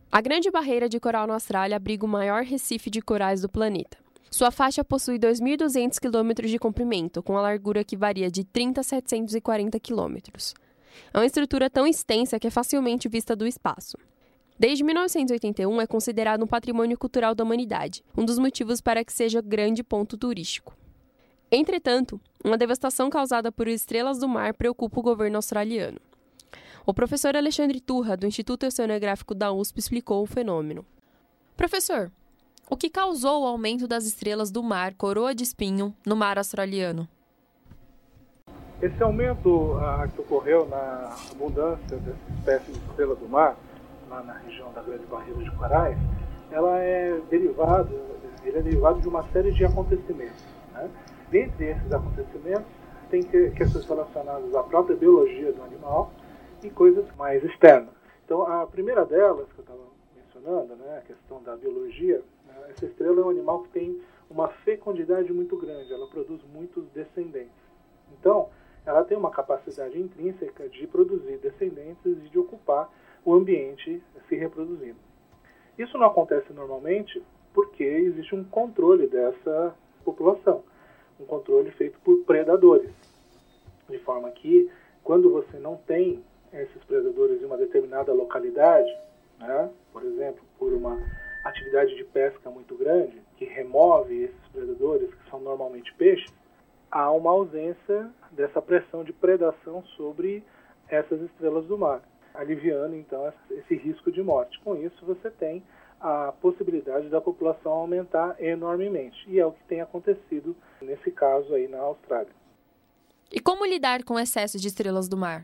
A Grande Barreira de Coral na Austrália abriga o maior recife de corais do planeta. Sua faixa possui 2.200 km de comprimento, com a largura que varia de 30 a 740 km. É uma estrutura tão extensa que é facilmente vista do espaço. Desde 1981 é considerado um patrimônio cultural da humanidade, um dos motivos para que seja grande ponto turístico. Entretanto, uma devastação causada por estrelas do mar preocupa o governo australiano. O professor Alexandre Turra, do Instituto Oceanográfico da USP, explicou o fenômeno. Professor, o que causou o aumento das estrelas do mar coroa de espinho no mar australiano? Esse aumento que ocorreu na abundância dessa espécie de estrela do mar, lá na região da Grande Barreira de Corais, ele é derivado de uma série de acontecimentos, né? Dentre esses acontecimentos, tem questões relacionadas à própria biologia do animal e coisas mais externas. Então, a primeira delas, que eu estava mencionando, né, a questão da biologia, né, essa estrela é um animal que tem uma fecundidade muito grande, ela produz muitos descendentes. Então, ela tem uma capacidade intrínseca de produzir descendentes e de ocupar o ambiente se reproduzindo. Isso não acontece normalmente porque existe um controle dessa população, um controle feito por predadores, de forma que, quando você não tem esses predadores em uma determinada localidade, né, por exemplo, por uma atividade de pesca muito grande, que remove esses predadores, que são normalmente peixes, há uma ausência dessa pressão de predação sobre essas estrelas do mar, aliviando, então, esse risco de morte. Com isso, você tem a possibilidade da população aumentar enormemente, e é o que tem acontecido nesse caso aí na Austrália. E como lidar com o excesso de estrelas do mar?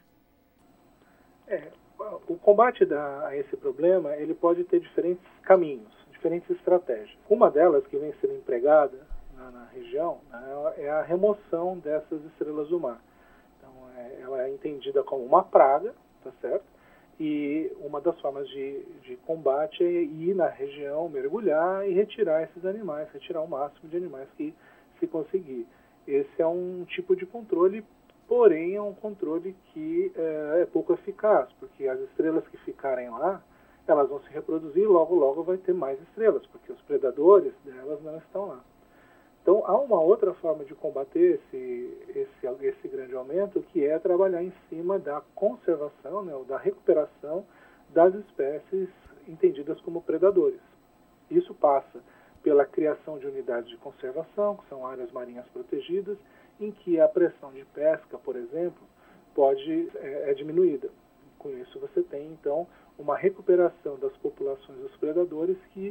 O combate a esse problema, ele pode ter diferentes caminhos, diferentes estratégias. Uma delas que vem sendo empregada na região, né, é a remoção dessas estrelas do mar. Então, ela é entendida como uma praga, tá certo? E uma das formas de combate é ir na região, mergulhar e retirar esses animais, retirar o máximo de animais que se conseguir. Esse é um tipo de controle, porém é um controle que é pouco eficaz, porque as estrelas que ficarem lá, elas vão se reproduzir e logo vai ter mais estrelas, porque os predadores delas não estão lá. Então, há uma outra forma de combater esse grande aumento, que é trabalhar em cima da conservação, né, ou da recuperação das espécies entendidas como predadores. Isso passa pela criação de unidades de conservação, que são áreas marinhas protegidas, em que a pressão de pesca, por exemplo, é diminuída. Com isso, você tem, então, uma recuperação das populações dos predadores que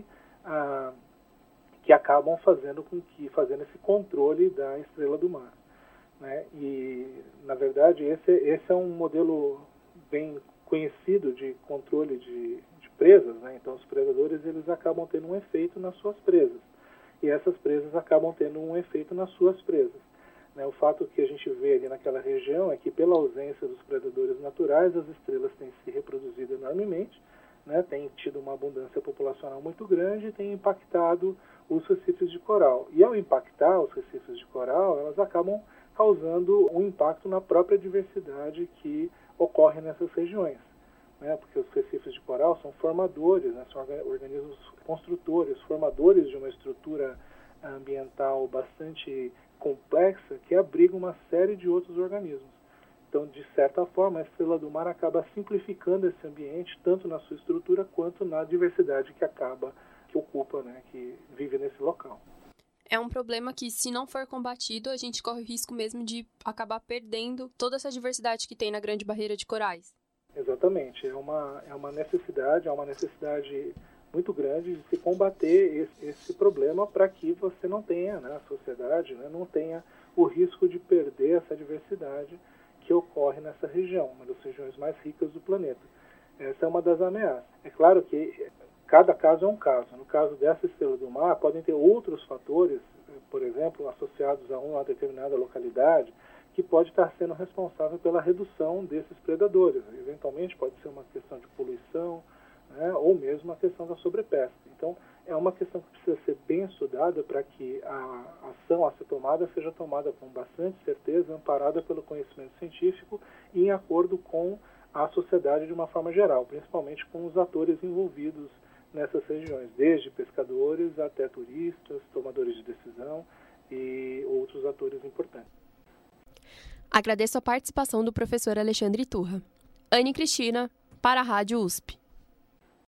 acabam fazendo esse controle da estrela do mar, né? E, na verdade, esse é um modelo bem conhecido de controle de presas, né? Então, os predadores eles acabam tendo um efeito nas suas presas, e essas presas acabam tendo um efeito nas suas presas, né? O fato que a gente vê ali naquela região é que, pela ausência dos predadores naturais, as estrelas têm se reproduzido enormemente, né? Tem tido uma abundância populacional muito grande e tem impactado os recifes de coral. E ao impactar os recifes de coral, elas acabam causando um impacto na própria diversidade que ocorre nessas regiões, né? Porque os recifes de coral são formadores, né? São organismos construtores, formadores de uma estrutura ambiental bastante complexa que abriga uma série de outros organismos. Então, de certa forma, a estrela do mar acaba simplificando esse ambiente, tanto na sua estrutura quanto na diversidade que ocupa, né, que vive nesse local. É um problema que, se não for combatido, a gente corre o risco mesmo de acabar perdendo toda essa diversidade que tem na Grande Barreira de Corais. Exatamente. É uma necessidade muito grande de se combater esse problema para que você não tenha, né, a sociedade, né, não tenha o risco de perder essa diversidade que ocorre nessa região, uma das regiões mais ricas do planeta. Essa é uma das ameaças. É claro que cada caso é um caso. No caso dessa estrela do mar, podem ter outros fatores, por exemplo, associados a uma determinada localidade, que pode estar sendo responsável pela redução desses predadores. Eventualmente pode ser uma questão de poluição, né, ou mesmo a questão da sobrepesca. Então, é uma questão que precisa ser bem estudada para que a ação a ser tomada seja tomada com bastante certeza, amparada pelo conhecimento científico e em acordo com a sociedade de uma forma geral, principalmente com os atores envolvidos nessas regiões, desde pescadores até turistas, tomadores de decisão e outros atores importantes. Agradeço a participação do professor Alexandre Turra. Anne Cristina, para a Rádio USP.